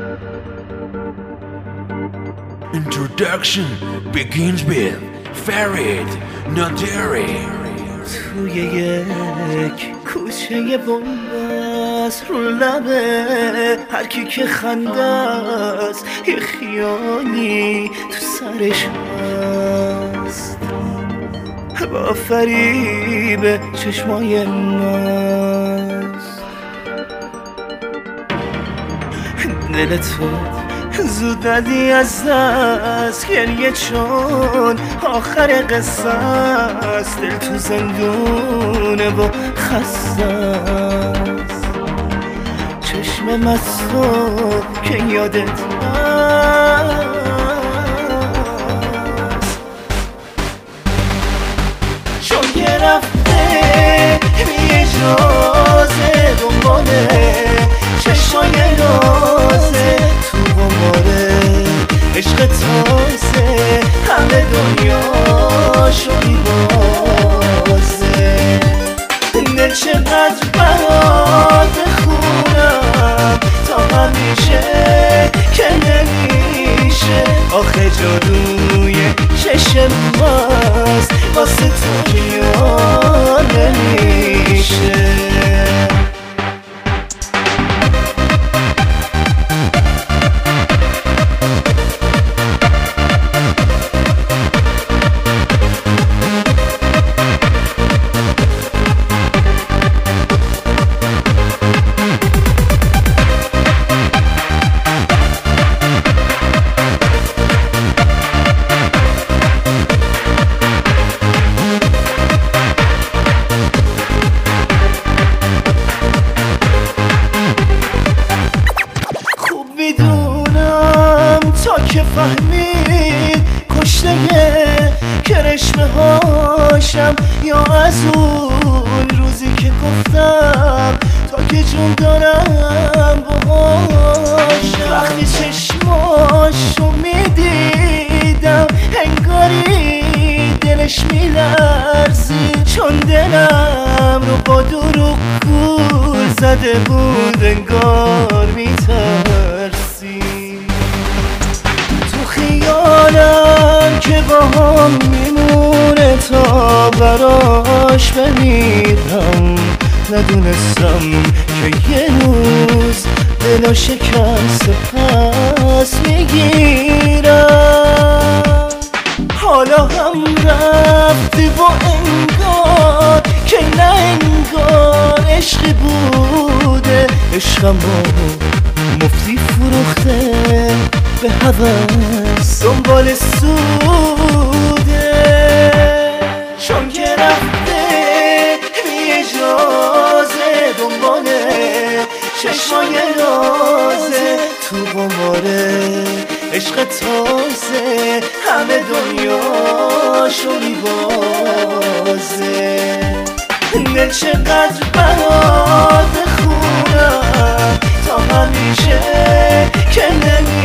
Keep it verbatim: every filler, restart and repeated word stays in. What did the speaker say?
Introduction begins with Farid Naderi. توی یک کوچه بنبست رو لبه هر کی که خنده است یه خیالی تو سرش هست با فریب چشمای ماست. دل تو زود ندی از دست گریه چون آخر قصه است. دل تو زندونه و خسته است. چشم مستو که یادت هست چون که رفته بی اجازه دنباله چشمای نازه تو بماره عشق تازه همه دنیاشو میبازه. دل چقدر برات بخونم تا همیشه که نمیشه. آخه جادوی چشم ماست واسه تو بیان نمیشه. میدونم تا که فهمید کشته کرشمه هاشم یا از اون روزی که گفتم تا که جون دارم باهاشم. وقتی چشماشو میدیدم انگاری دلش میلرزید چون دلم رو با دروغ گول زده بود انگار میترسی. تو خیالم که با هم میمونه تا براش بمیرم ندونستم که یه روز دلو شکست پس میگیرم. حالا هم رفتی و انگار که نه انگار عشقی بوده. عشقم با مفتی فروخته به هوس دنبال سوده. چون که رفته بی اجازه دنباله چشمای نازه تو بماره عشق تازه همه دنیاشو میبازه. دل چقدر برات بخونم تا همیشه که نمی